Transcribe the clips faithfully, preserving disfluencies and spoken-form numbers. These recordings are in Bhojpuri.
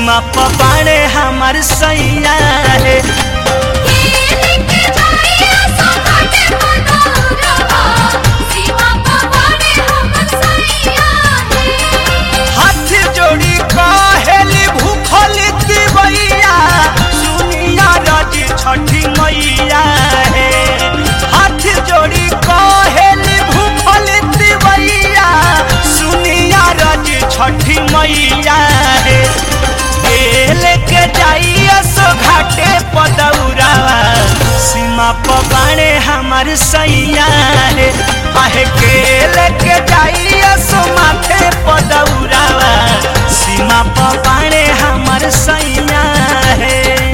सीमा पर बाणे हमार सैया है। हाथ जोड़ी कहेली भूखल दिवैया सुनिया रज छठी मैया है। हाथ जोड़ी कहेली भूखल दिवैया सुनिया रज छठी मैया है। लेके जाइए सो घाटे पदौरावा सीमा पर बाणे हमार सैया है। आहे के लेके जाइए सो माथे पदौरावा सीमा पर बाणे हमार सैया है।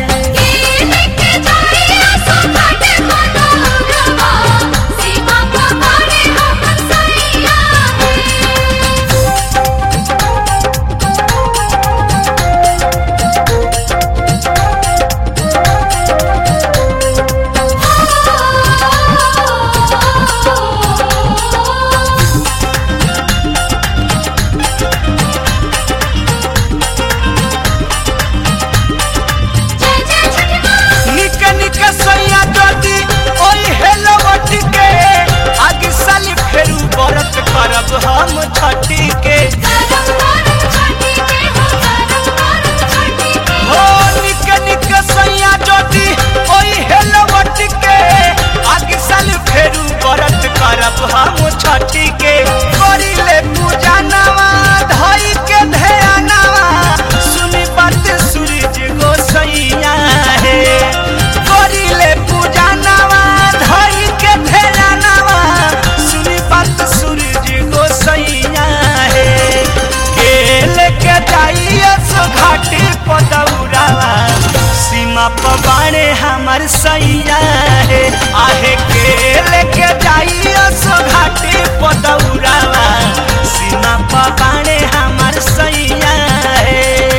हम छठी के हो निक निक सैया जोटी ओई हेलवट के आगे साल फेरू व्रत करब हम छठी के। करिले पूजा नवा धई के ध्यानवा सुनी बात सूरज गोसैया है। करिले पूजा नवा धई के ध्यानवा सुनी बात सूरज गोसैया है। के लेके जाइए सो घाटी पदौरावा सीमा पर बाणे हमार सैया है। आहे के लेके जाइए सो घाटी पदौरावा सीमा पर बाणे हमार सैया है।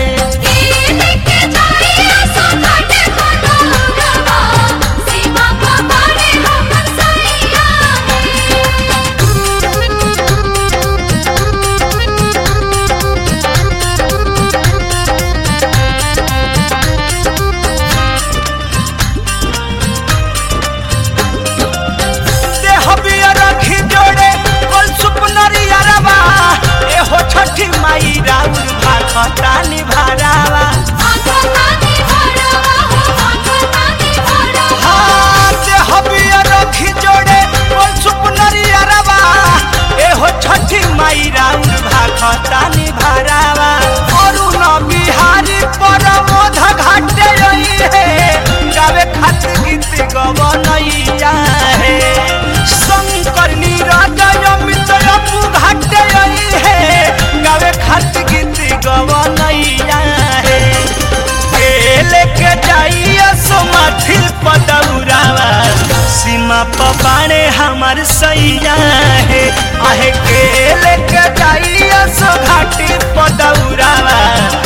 छठी माई राउर भाखतानी भरावा हाथ हबिया रखी जोड़े बोल सुपनरियारवा एहो छठी माई राउर भाखतानी भरावा। अरुण बिहारी परमोध घाटे रही है गावे खात गीत गवनैया है। शंकर नीरज अमित अपू घाटे रही है गावे खात गीत गवनैया है। के लेके जाइए सो माथी पदौरावा सीमा पर बाणे हमार सैया है। आहे के लेके जाइए सो घाटी पदौरावा